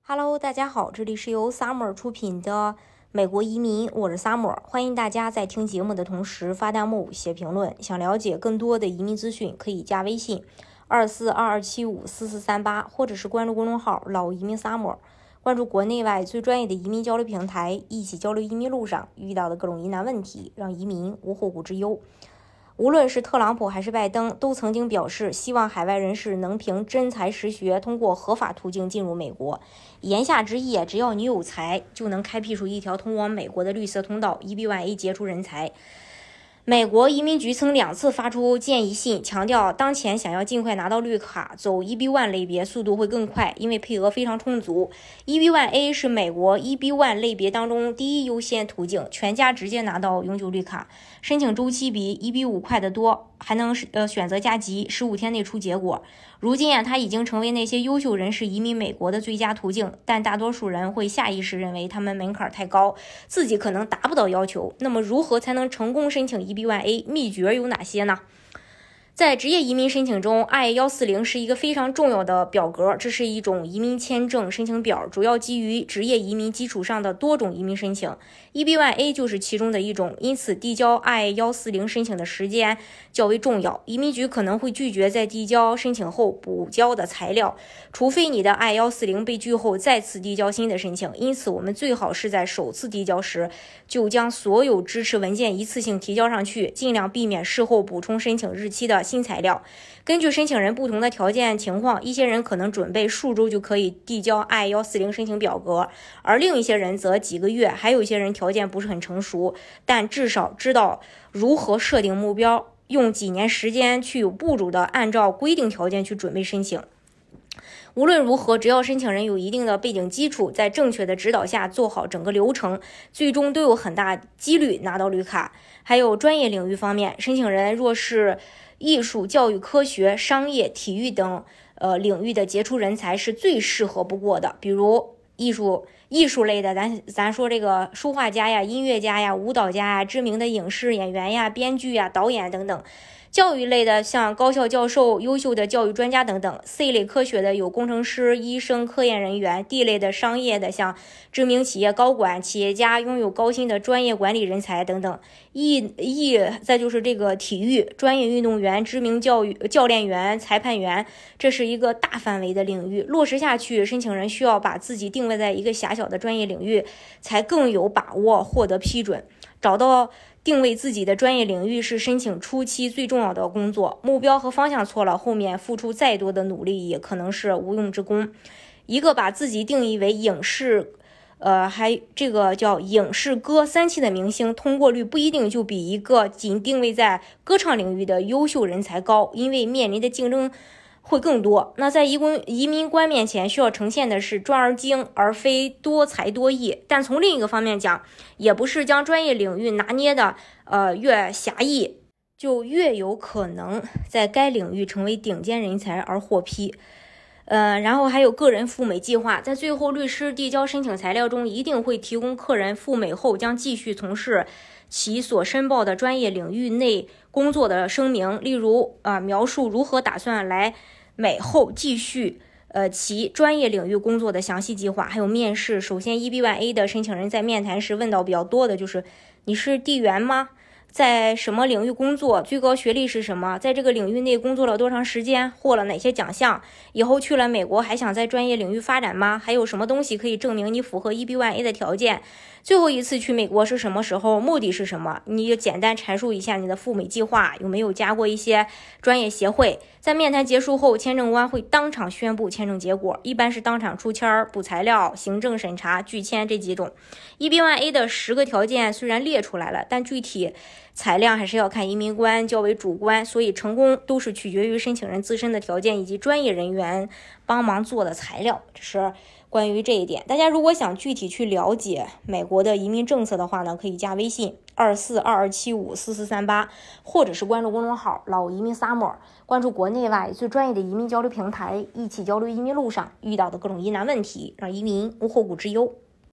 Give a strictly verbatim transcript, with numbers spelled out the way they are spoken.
Hello， 大家好，这里是由 Summer 出品的美国移民，我是 Summer， 欢迎大家在听节目的同时发弹幕、写评论。想了解更多的移民资讯，可以加微信二四二二七五四四三八，或者是关注公众号老移民 Summer， 关注国内外最专业的移民交流平台，一起交流移民路上遇到的各种疑难问题，让移民无后顾之忧。无论是特朗普还是拜登，都曾经表示希望海外人士能凭真才实学，通过合法途径进入美国。言下之意，只要你有才，就能开辟出一条通往美国的绿色通道。E B 一 A 杰出人才。美国移民局曾两次发出建议信，强调当前想要尽快拿到绿卡，走 E B 一 类别速度会更快，因为配额非常充足。E B 一 A 是美国 E B 一 类别当中第一优先途径，全家直接拿到永久绿卡，申请周期比 E B 一 快得多，还能呃选择加急，十五天内出结果。如今啊，它已经成为那些优秀人士移民美国的最佳途径，但大多数人会下意识认为他们门槛太高，自己可能达不到要求。那么如何才能成功申请 E B 一 A？ 秘诀有哪些呢？在职业移民申请中 I 一四零 是一个非常重要的表格，这是一种移民签证申请表，主要基于职业移民基础上的多种移民申请。E B 一 A 就是其中的一种，因此递交 I 一四零 申请的时间较为重要。移民局可能会拒绝在递交申请后补交的材料，除非你的 I 一四零被拒后再次递交新的申请。因此我们最好是在首次递交时就将所有支持文件一次性提交上去，尽量避免事后补充申请日期的新材料。根据申请人不同的条件情况，一些人可能准备数周就可以递交 I 一四零 申请表格，而另一些人则几个月，还有一些人条件不是很成熟，但至少知道如何设定目标，用几年时间去有步骤的按照规定条件去准备申请。无论如何，只要申请人有一定的背景基础，在正确的指导下做好整个流程，最终都有很大几率拿到绿卡。还有专业领域方面，申请人若是艺术、教育、科学、商业、体育等呃领域的杰出人才，是最适合不过的。比如艺术艺术类的，咱咱说这个书画家呀、音乐家呀、舞蹈家呀、知名的影视演员呀、编剧呀、导演等等。教育类的像高校教授、优秀的教育专家等等。 C 类科学的有工程师、医生、科研人员。 D 类的商业的像知名企业高管、企业家，拥有高薪的专业管理人才等等。 E E 再就是这个体育专业运动员、知名教育教练员、裁判员，这是一个大范围的领域，落实下去，申请人需要把自己定位在一个狭小的专业领域，才更有把握获得批准。找到定位自己的专业领域是申请初期最重要的工作，目标和方向错了，后面付出再多的努力也可能是无用之功。一个把自己定义为影视呃，还这个叫影视歌三期的明星，通过率不一定就比一个仅定位在歌唱领域的优秀人才高，因为面临的竞争会更多。那在移民移民官面前需要呈现的是专而精，而非多才多艺。但从另一个方面讲，也不是将专业领域拿捏的呃越狭义，就越有可能在该领域成为顶尖人才而获批。呃，然后还有个人赴美计划，在最后律师递交申请材料中，一定会提供客人赴美后将继续从事其所申报的专业领域内工作的声明，例如啊、呃，描述如何打算来美后继续呃其专业领域工作的详细计划。还有面试，首先 E B 一 A 的申请人在面谈时问到比较多的就是你是地缘吗？在什么领域工作？最高学历是什么？在这个领域内工作了多长时间？获了哪些奖项？以后去了美国还想在专业领域发展吗？还有什么东西可以证明你符合 E B 一 A 的条件？最后一次去美国是什么时候？目的是什么？你简单阐述一下你的赴美计划，有没有加过一些专业协会？在面谈结束后，签证官会当场宣布签证结果，一般是当场出签、补材料、行政审查、拒签这几种。E B 一 A 的十个条件虽然列出来了，但具体采量还是要看移民官，较为主观，所以成功都是取决于申请人自身的条件以及专业人员帮忙做的材料。这是关于这一点。大家如果想具体去了解美国的移民政策的话呢，可以加微信二四二二七五四四三八，或者是关注公众号老移民 Summer， 关注国内外最专业的移民交流平台，一起交流移民路上遇到的各种疑难问题，让移民无后顾之忧。